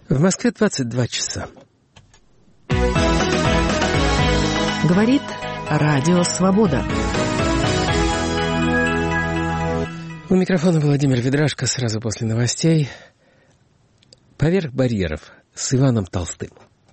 В Москве 22 часа. Говорит Радио Свобода. У микрофона Владимир Ведрашко. Сразу после новостей. «Поверх барьеров» с Иваном Толстым.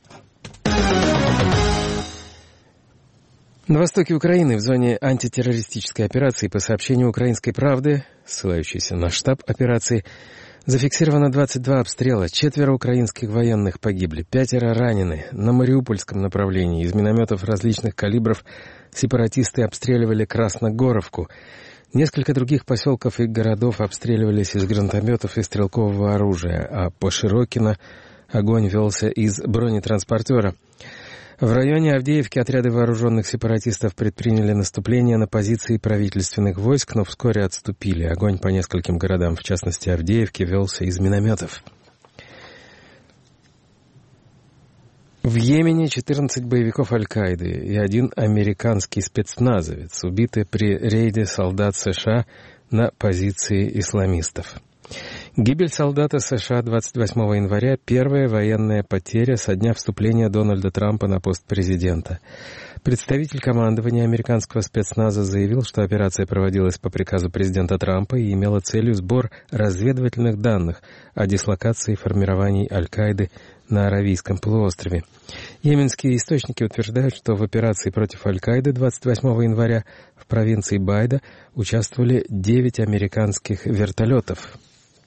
На востоке Украины в зоне антитеррористической операции по сообщению «Украинской правды», ссылающейся на штаб операции, зафиксировано 22 обстрела, 4 украинских военных погибли, 5 ранены. На Мариупольском направлении из минометов различных калибров сепаратисты обстреливали Красногоровку. Несколько других поселков и городов обстреливались из гранатометов и стрелкового оружия, а по Широкино огонь велся из бронетранспортера. В районе Авдеевки отряды вооруженных сепаратистов предприняли наступление на позиции правительственных войск, но вскоре отступили. Огонь по нескольким городам, в частности Авдеевке, велся из минометов. В Йемене 14 боевиков Аль-Каиды и 1 американский спецназовец убиты при рейде солдат США на позиции исламистов. Гибель солдата США 28 января – первая военная потеря со дня вступления Дональда Трампа на пост президента. Представитель командования американского спецназа заявил, что операция проводилась по приказу президента Трампа и имела целью сбор разведывательных данных о дислокации формирований Аль-Каиды на Аравийском полуострове. Йеменские источники утверждают, что в операции против Аль-Каиды 28 января в провинции Байда участвовали 9 американских вертолетов.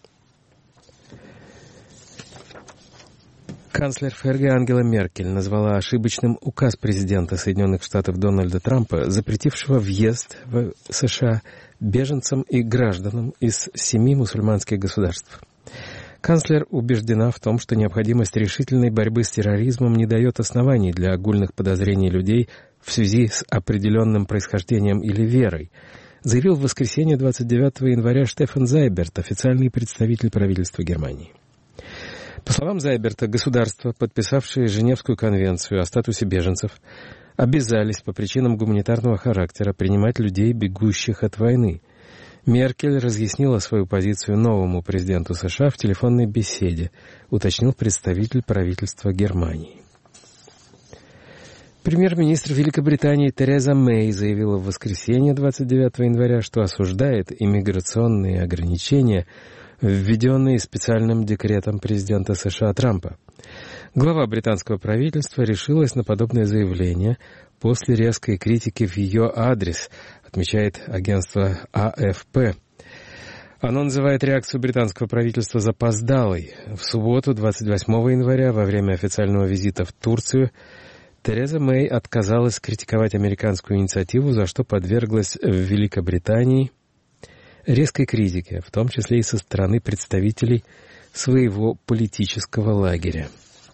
Канцлер ФРГ Ангела Меркель назвала ошибочным указ президента Соединенных Штатов Дональда Трампа, запретившего въезд в США беженцам и гражданам из 7 мусульманских государств. Канцлер убеждена в том, что необходимость решительной борьбы с терроризмом не дает оснований для огульных подозрений людей в связи с определенным происхождением или верой, заявил в воскресенье 29 января Штефан Зайберт, официальный представитель правительства Германии. По словам Зайберта, государства, подписавшие Женевскую конвенцию о статусе беженцев, обязались по причинам гуманитарного характера принимать людей, бегущих от войны. Меркель разъяснила свою позицию новому президенту США в телефонной беседе, уточнил представитель правительства Германии. Премьер-министр Великобритании Тереза Мэй заявила в воскресенье 29 января, что осуждает иммиграционные ограничения, введенные специальным декретом президента США Трампа. Глава британского правительства решилась на подобное заявление после резкой критики в ее адрес, отмечает агентство АФП. Оно называет реакцию британского правительства запоздалой. В субботу, 28 января, во время официального визита в Турцию, Тереза Мэй отказалась критиковать американскую инициативу, за что подверглась в Великобритании резкой критике, в том числе и со стороны представителей своего политического лагеря.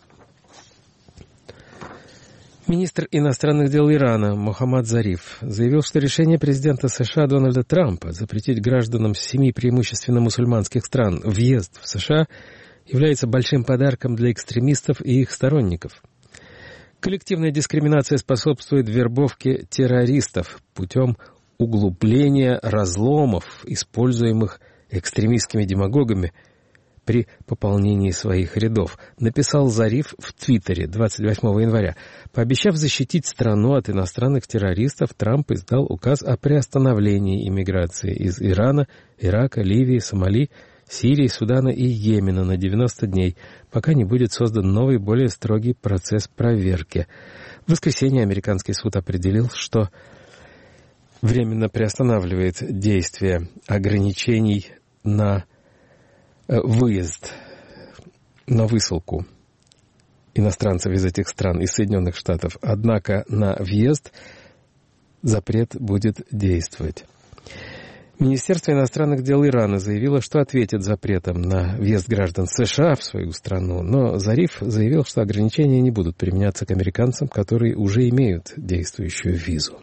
Министр иностранных дел Ирана Мохаммад Зариф заявил, что решение президента США Дональда Трампа запретить гражданам 7 преимущественно мусульманских стран въезд в США является большим подарком для экстремистов и их сторонников. Коллективная дискриминация способствует вербовке террористов путем углубления разломов, используемых экстремистскими демагогами при пополнении своих рядов, написал Зариф в Твиттере 28 января. Пообещав защитить страну от иностранных террористов, Трамп издал указ о приостановлении иммиграции из Ирана, Ирака, Ливии, Сомали, Сирии, Судана и Йемена на 90 дней, пока не будет создан новый, более строгий процесс проверки. В воскресенье американский суд определил, что временно приостанавливает действие ограничений на выезд, на высылку иностранцев из этих стран, из Соединенных Штатов. Однако на въезд запрет будет действовать. Министерство иностранных дел Ирана заявило, что ответит запретом на въезд граждан США в свою страну, но Зариф заявил, что ограничения не будут применяться к американцам, которые уже имеют действующую визу.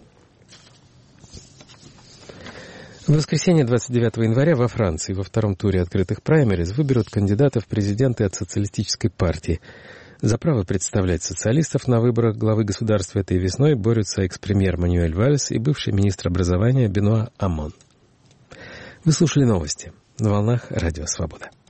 В воскресенье 29 января во Франции во втором туре открытых праймериз выберут кандидатов в президенты от социалистической партии. За право представлять социалистов на выборах главы государства этой весной борются экс-премьер Мануэль Вальс и бывший министр образования Бенуа Амон. Вы слушали новости на волнах Радио Свобода.